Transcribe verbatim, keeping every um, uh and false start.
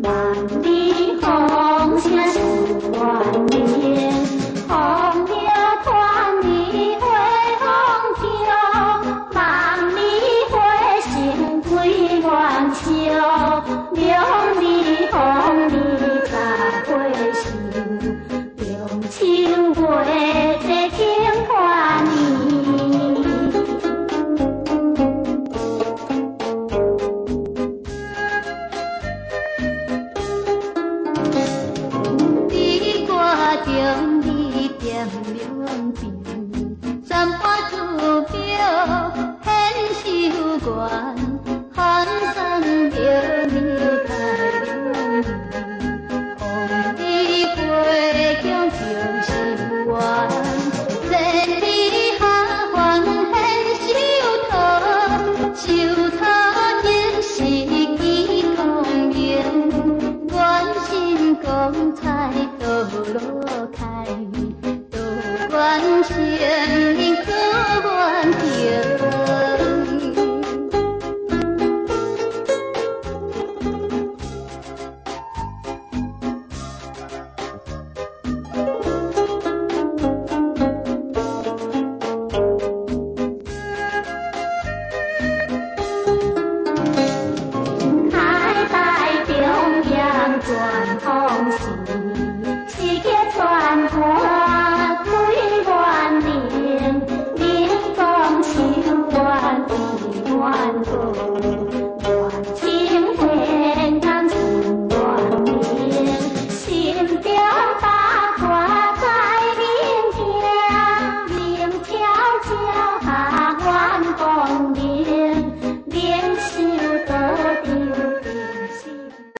万里红线是万年，红叶团里花红飘，万里花心归元宵，两里红里十花秀，中秋月这庆跨年。中你点亮灯，三花珠表显秀冠，寒山苗你开亮灯，红里花香就是缘，千里下凡显秀桃，秀桃真是几同源，愿心光彩道路开。